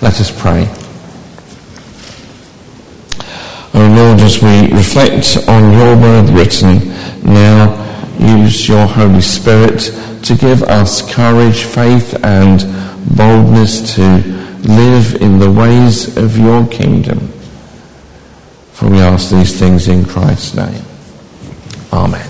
Let us pray. O Lord, as we reflect on your word written, now use your Holy Spirit to give us courage, faith and boldness to live in the ways of your kingdom. For we ask these things in Christ's name. Amen.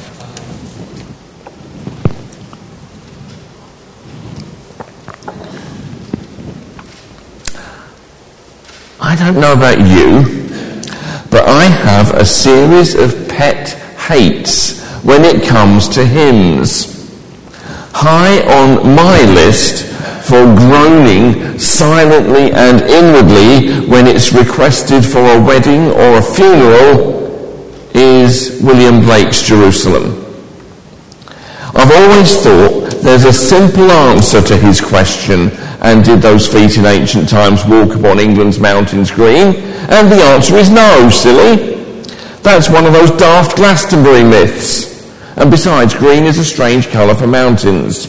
I don't know about you, but I have a series of pet hates when it comes to hymns. High on my list for groaning silently and inwardly when it's requested for a wedding or a funeral is William Blake's Jerusalem. I've always thought there's a simple answer to his question, and did those feet in ancient times walk upon England's mountains green? And the answer is no, silly. That's one of those daft Glastonbury myths. And besides, green is a strange colour for mountains.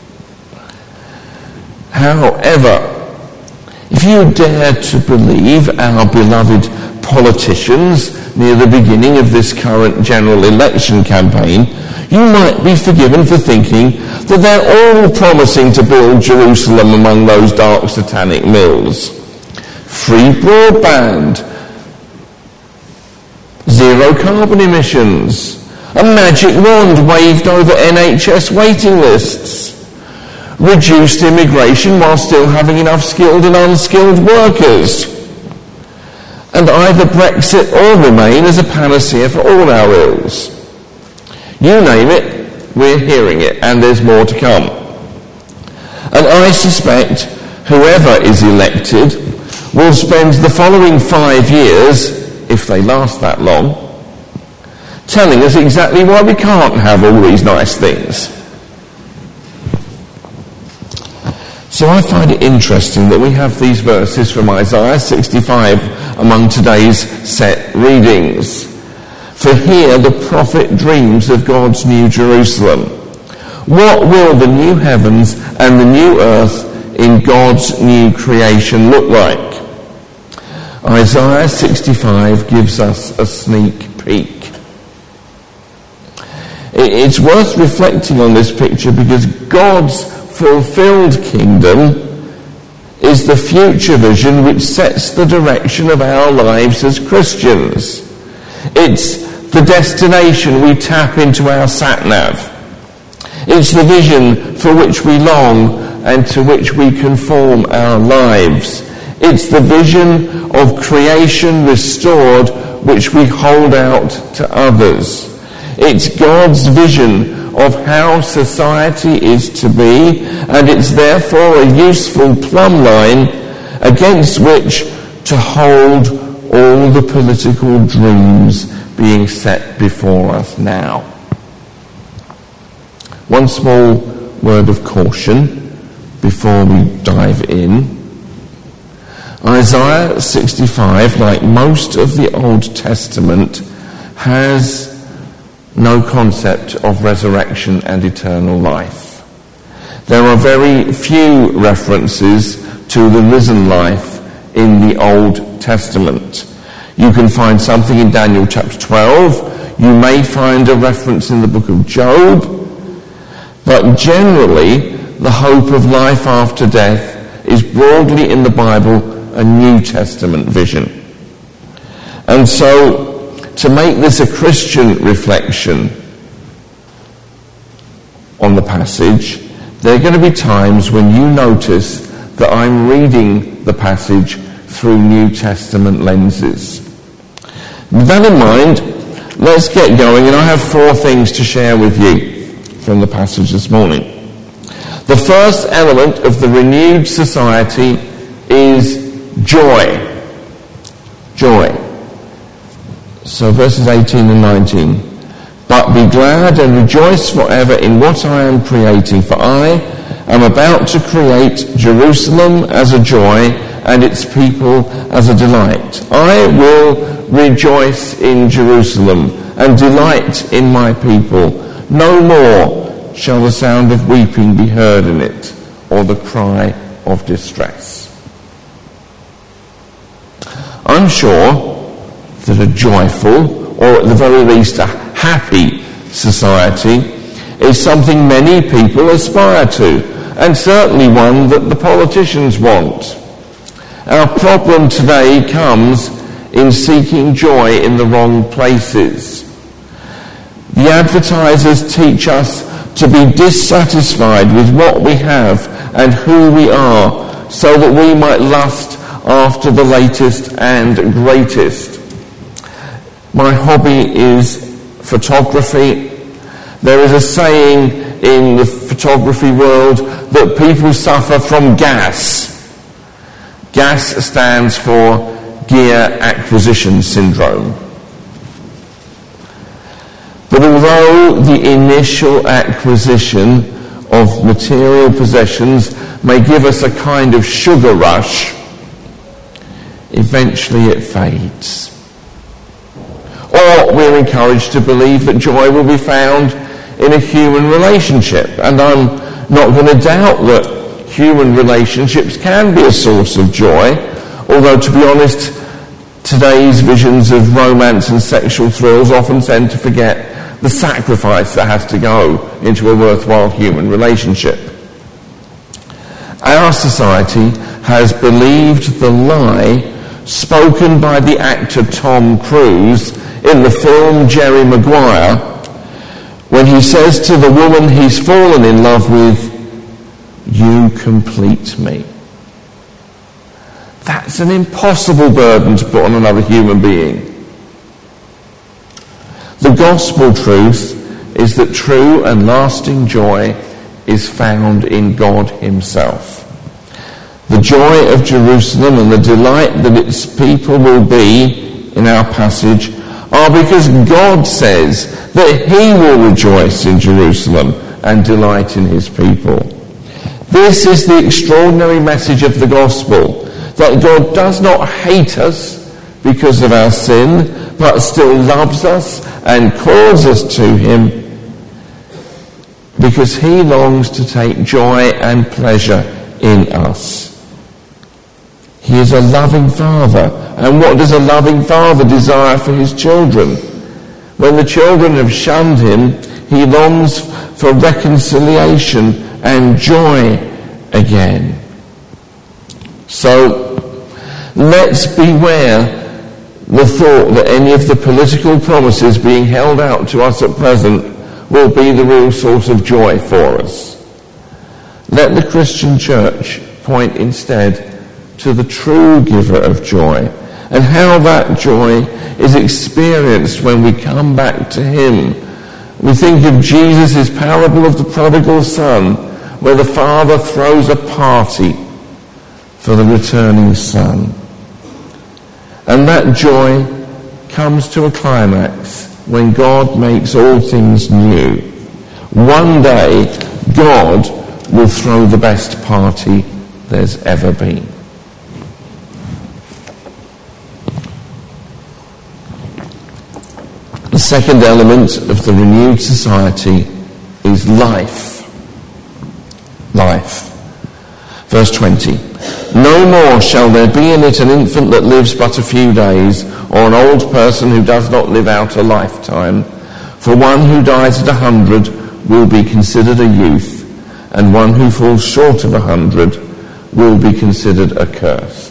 However, if you dare to believe our beloved politicians near the beginning of this current general election campaign, you might be forgiven for thinking that they're all promising to build Jerusalem among those dark satanic mills. Free broadband, zero carbon emissions, a magic wand waved over NHS waiting lists, reduced immigration while still having enough skilled and unskilled workers, and either Brexit or Remain as a panacea for all our ills. You name it, we're hearing it, and there's more to come. And I suspect whoever is elected will spend the following 5 years, if they last that long, telling us exactly why we can't have all these nice things. So I find it interesting that we have these verses from Isaiah 65 among today's set readings. For here the prophet dreams of God's new Jerusalem. What will the new heavens and the new earth in God's new creation look like? Isaiah 65 gives us a sneak peek. It's worth reflecting on this picture because God's fulfilled kingdom is the future vision which sets the direction of our lives as Christians. It's the destination we tap into our sat-nav. It's the vision for which we long and to which we conform our lives. It's the vision of creation restored which we hold out to others. It's God's vision of how society is to be, and it's therefore a useful plumb line against which to hold all the political dreams being set before us now. One small word of caution before we dive in. Isaiah 65, like most of the Old Testament, has no concept of resurrection and eternal life. There are very few references to the risen life in the Old Testament. You can find something in Daniel chapter 12. You may find a reference in the book of Job. But generally, the hope of life after death is broadly in the Bible a New Testament vision. And so, to make this a Christian reflection on the passage, there are going to be times when you notice that I'm reading the passage through New Testament lenses. With that in mind, let's get going, and I have 4 things to share with you from the passage this morning. The first element of the renewed society is joy. Joy. So verses 18 and 19. But be glad and rejoice forever in what I am creating, for I am about to create Jerusalem as a joy and its people as a delight. I will rejoice in Jerusalem and delight in my people. No more shall the sound of weeping be heard in it, or the cry of distress. I'm sure that a joyful, or at the very least a happy society is something many people aspire to, and certainly one that the politicians want. Our problem today comes in seeking joy in the wrong places. The advertisers teach us to be dissatisfied with what we have and who we are, so that we might lust after the latest and greatest. My hobby is photography. There is a saying in the photography world that people suffer from GAS. GAS stands for Gear Acquisition Syndrome. But although the initial acquisition of material possessions may give us a kind of sugar rush, eventually it fades. Or we're encouraged to believe that joy will be found in a human relationship. And I'm not going to doubt that human relationships can be a source of joy, although to be honest, today's visions of romance and sexual thrills often tend to forget the sacrifice that has to go into a worthwhile human relationship. Our society has believed the lie spoken by the actor Tom Cruise in the film Jerry Maguire, when he says to the woman he's fallen in love with, "You complete me." That's an impossible burden to put on another human being. The gospel truth is that true and lasting joy is found in God himself. The joy of Jerusalem and the delight that its people will be in our passage are because God says that he will rejoice in Jerusalem and delight in his people. This is the extraordinary message of the gospel, that God does not hate us because of our sin, but still loves us and calls us to him because he longs to take joy and pleasure in us. He is a loving father. And what does a loving father desire for his children? When the children have shunned him, he longs for reconciliation and joy again. So let's beware the thought that any of the political promises being held out to us at present will be the real source of joy for us. Let the Christian church point instead to the true giver of joy, and how that joy is experienced when we come back to him. We think of Jesus' parable of the prodigal son, where the father throws a party for the returning son. And that joy comes to a climax when God makes all things new. One day, God will throw the best party there's ever been. The second element of the renewed society is life. Life. Verse 20. No more shall there be in it an infant that lives but a few days, or an old person who does not live out a lifetime. For one who dies at 100 will be considered a youth, and one who falls short of 100 will be considered accursed.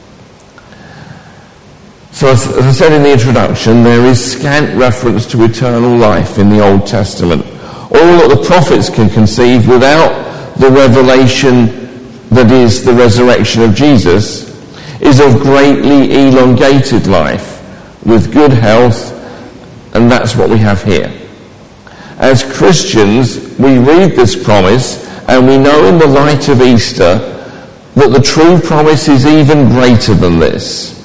So as I said in the introduction, there is scant reference to eternal life in the Old Testament. All that the prophets can conceive without the revelation that is the resurrection of Jesus is of greatly elongated life with good health, and that's what we have here. As Christians, we read this promise and we know in the light of Easter that the true promise is even greater than this.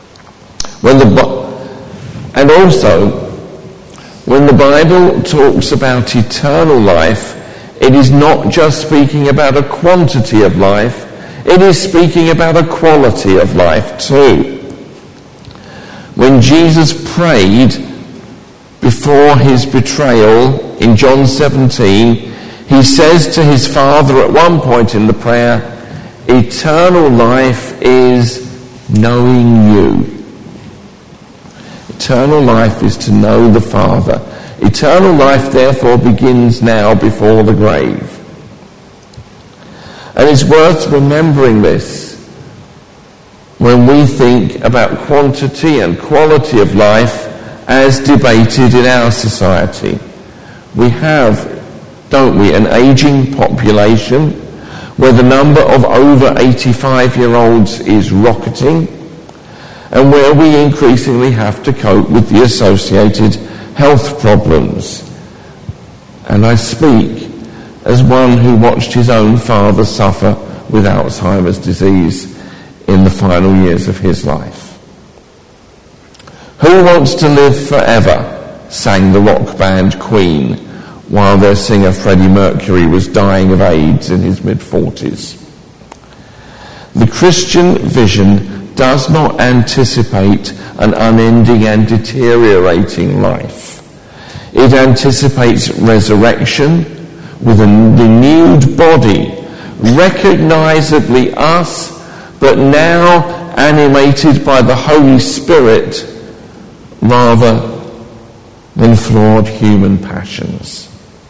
And also, when the Bible talks about eternal life, it is not just speaking about a quantity of life, it is speaking about a quality of life too. When Jesus prayed before his betrayal in John 17, he says to his Father at one point in the prayer, eternal life is knowing you. Eternal life is to know the Father. Eternal life, therefore, begins now before the grave. And it's worth remembering this when we think about quantity and quality of life as debated in our society. We have, don't we, an aging population where the number of over 85-year-olds is rocketing, and where we increasingly have to cope with the associated health problems. And I speak as one who watched his own father suffer with Alzheimer's disease in the final years of his life. Who wants to live forever, sang the rock band Queen, while their singer Freddie Mercury was dying of AIDS in his mid-40s. The Christian vision does not anticipate an unending and deteriorating life. It anticipates resurrection with a renewed body, recognizably us, but now animated by the Holy Spirit rather than flawed human passions.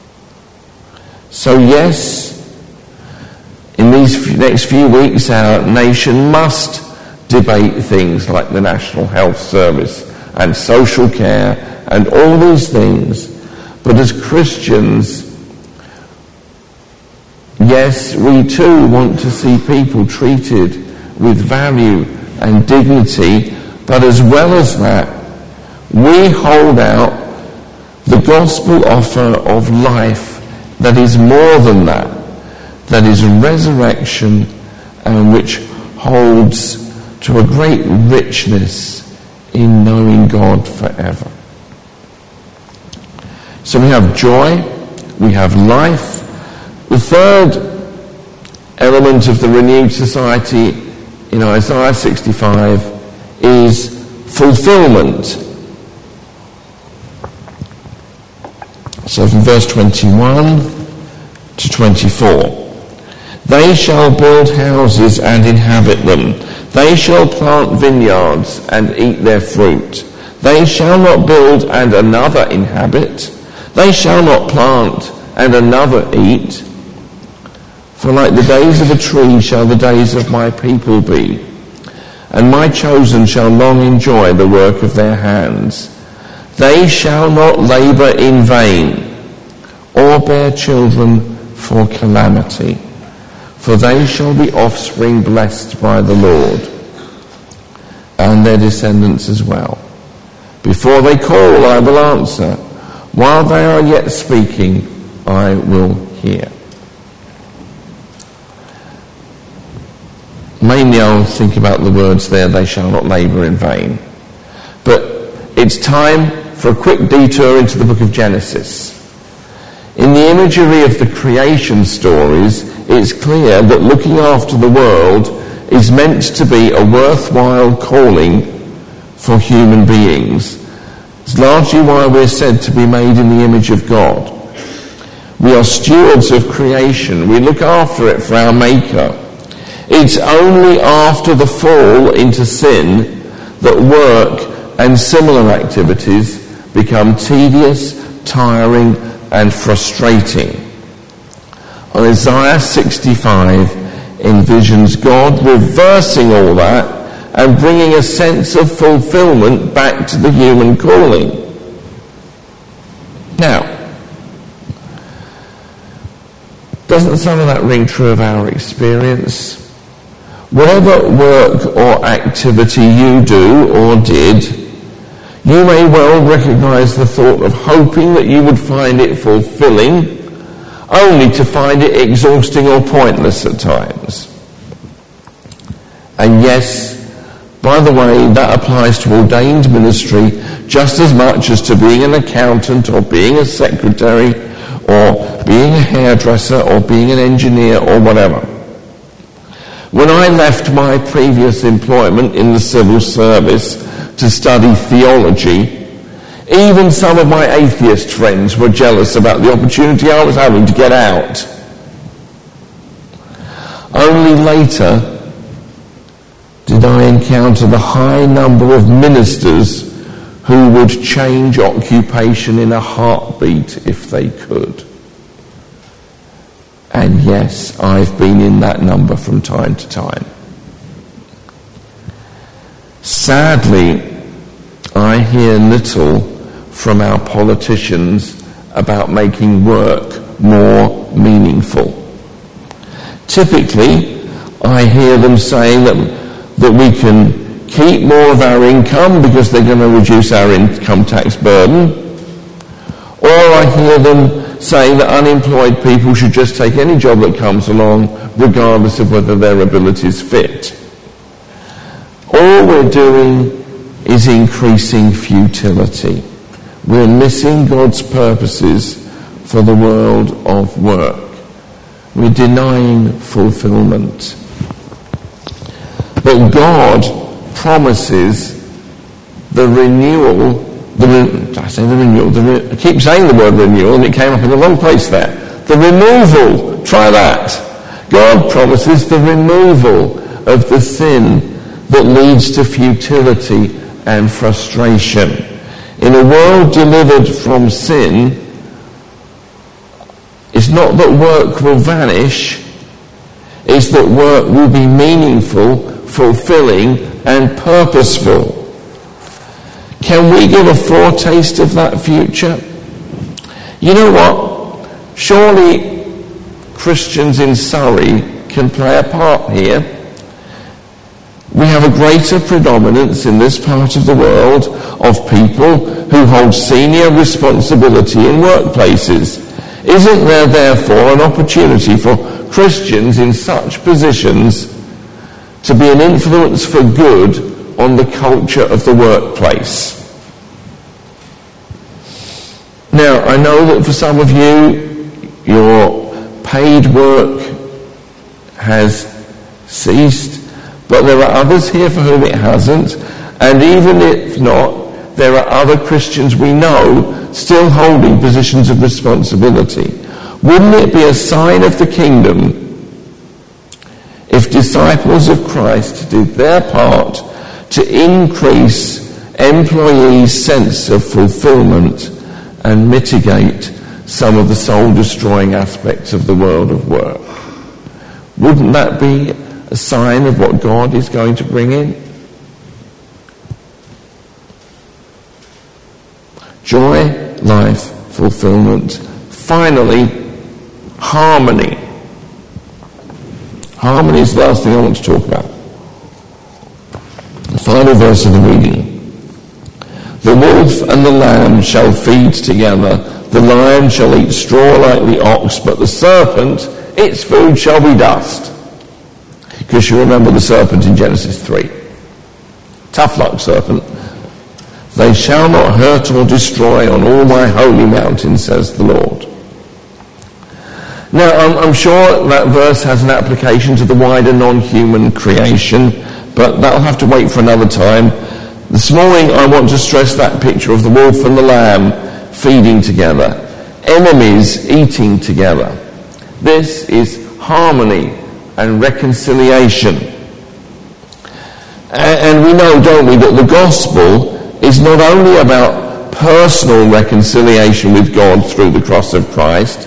So yes, in these next few weeks our nation must debate things like the National Health Service and social care and all these things. But as Christians, yes, we too want to see people treated with value and dignity, but as well as that, we hold out the gospel offer of life that is more than that is resurrection, and which holds to a great richness in knowing God forever. So we have joy, we have life. The third element of the renewed society in Isaiah 65 is fulfillment. So from verse 21 to 24. They shall build houses and inhabit them. They shall plant vineyards and eat their fruit. They shall not build and another inhabit. They shall not plant and another eat. For like the days of a tree shall the days of my people be, and my chosen shall long enjoy the work of their hands. They shall not labour in vain, or bear children for calamity, for they shall be offspring blessed by the Lord, and their descendants as well. Before they call, I will answer. While they are yet speaking, I will hear. Mainly I'll think about the words there, they shall not labour in vain. But it's time for a quick detour into the book of Genesis. In the imagery of the creation stories, it's clear that looking after the world is meant to be a worthwhile calling for human beings. It's largely why we're said to be made in the image of God. We are stewards of creation. We look after it for our Maker. It's only after the fall into sin that work and similar activities become tedious, tiring, and frustrating. Isaiah 65 envisions God reversing all that and bringing a sense of fulfillment back to the human calling. Now, doesn't some of that ring true of our experience? Whatever work or activity you do or did, you may well recognise the thought of hoping that you would find it fulfilling, only to find it exhausting or pointless at times. And yes, by the way, that applies to ordained ministry just as much as to being an accountant or being a secretary or being a hairdresser or being an engineer or whatever. When I left my previous employment in the civil service to study theology, even some of my atheist friends were jealous about the opportunity I was having to get out. Only later did I encounter the high number of ministers who would change occupation in a heartbeat if they could. And yes, I've been in that number from time to time. Sadly, I hear little from our politicians about making work more meaningful. Typically, I hear them saying that we can keep more of our income because they're going to reduce our income tax burden. Or I hear them saying that unemployed people should just take any job that comes along, regardless of whether their abilities fit. All we're doing is increasing futility. We're missing God's purposes for the world of work. We're denying fulfillment. But God promises the renewal, I keep saying the word renewal and it came up in the wrong place there. The removal, try that. God promises the removal of the sin that leads to futility and frustration. In a world delivered from sin, it's not that work will vanish, it's that work will be meaningful, fulfilling, and purposeful. Can we give a foretaste of that future? You know what? Surely Christians in Surrey can play a part here. We have a greater predominance in this part of the world of people who hold senior responsibility in workplaces. Isn't there therefore an opportunity for Christians in such positions to be an influence for good on the culture of the workplace? Now, I know that for some of you, your paid work has ceased, but there are others here for whom it hasn't, and even if not, there are other Christians we know still holding positions of responsibility. Wouldn't it be a sign of the kingdom if disciples of Christ did their part to increase employees' sense of fulfillment and mitigate some of the soul-destroying aspects of the world of work? Wouldn't that be a sign of what God is going to bring in? Joy, life, fulfillment. Finally, harmony. Harmony is the last thing I want to talk about. The final verse of the reading. The wolf and the lamb shall feed together. The lion shall eat straw like the ox, but the serpent, its food shall be dust. Because you remember the serpent in Genesis 3. Tough luck, serpent. They shall not hurt or destroy on all my holy mountain, says the Lord. Now, I'm sure that verse has an application to the wider non-human creation, but that'll have to wait for another time. This morning, I want to stress that picture of the wolf and the lamb feeding together, enemies eating together. This is harmony and reconciliation. And we know, don't we, that the gospel is not only about personal reconciliation with God through the cross of Christ.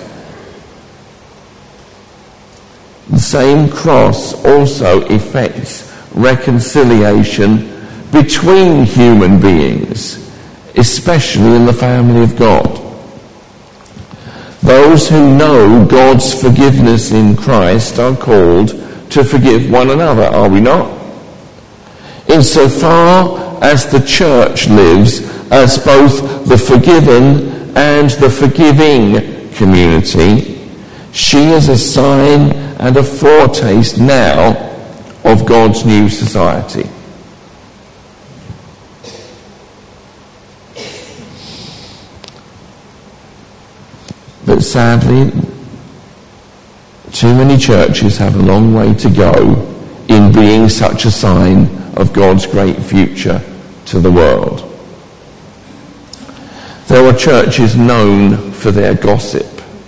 The same cross also effects reconciliation between human beings, especially in the family of God. Those who know God's forgiveness in Christ are called to forgive one another, are we not? Insofar as the church lives as both the forgiven and the forgiving community, she is a sign and a foretaste now of God's new society. But sadly, too many churches have a long way to go in being such a sign of God's great future to the world. There are churches known for their gossip.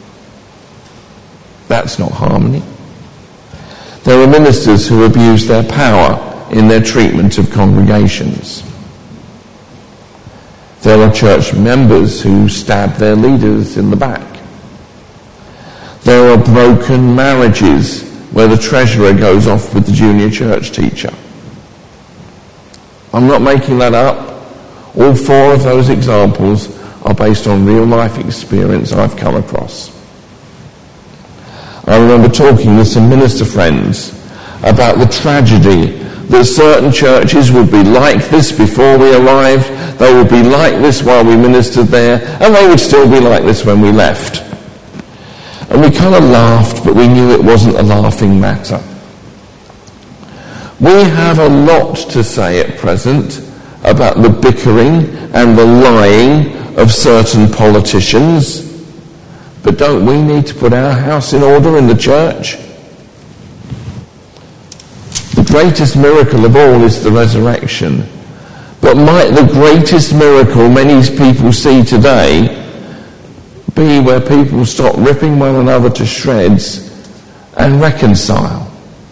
That's not harmony. There are ministers who abuse their power in their treatment of congregations. There are church members who stab their leaders in the back. There are broken marriages where the treasurer goes off with the junior church teacher. I'm not making that up. All four of those examples are based on real life experience I've come across. I remember talking with some minister friends about the tragedy that certain churches would be like this before we arrived, they would be like this while we ministered there, and they would still be like this when we left. And we kind of laughed, but we knew it wasn't a laughing matter. We have a lot to say at present about the bickering and the lying of certain politicians, but don't we need to put our house in order in the church? The greatest miracle of all is the resurrection. But might the greatest miracle many people see today be where people stop ripping one another to shreds and reconcile?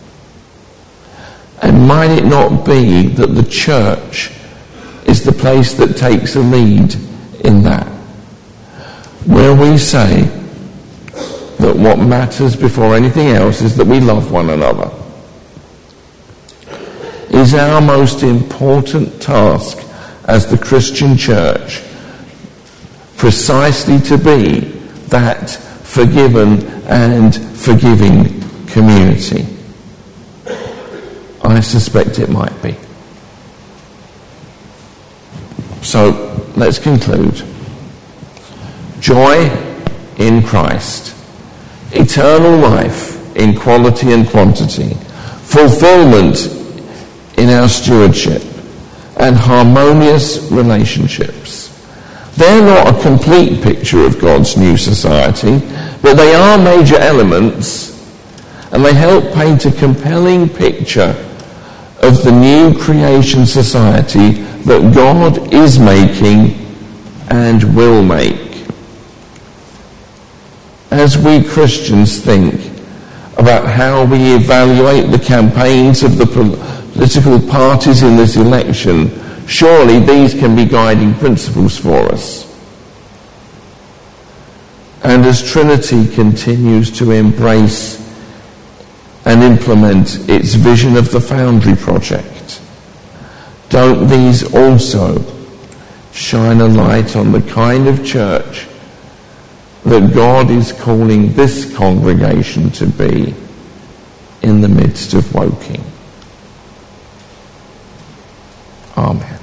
And might it not be that the church is the place that takes a lead in that? Where we say that what matters before anything else is that we love one another. Is our most important task as the Christian church precisely to be that forgiven and forgiving community? I suspect it might be. So let's conclude. Joy in Christ, eternal life in quality and quantity, fulfillment in our stewardship, and harmonious relationships. They're not a complete picture of God's new society, but they are major elements, and they help paint a compelling picture of the new creation society that God is making and will make. As we Christians think about how we evaluate the campaigns of the political parties in this election, surely these can be guiding principles for us. And as Trinity continues to embrace and implement its vision of the Foundry Project, don't these also shine a light on the kind of church that God is calling this congregation to be in the midst of Woking? Amen.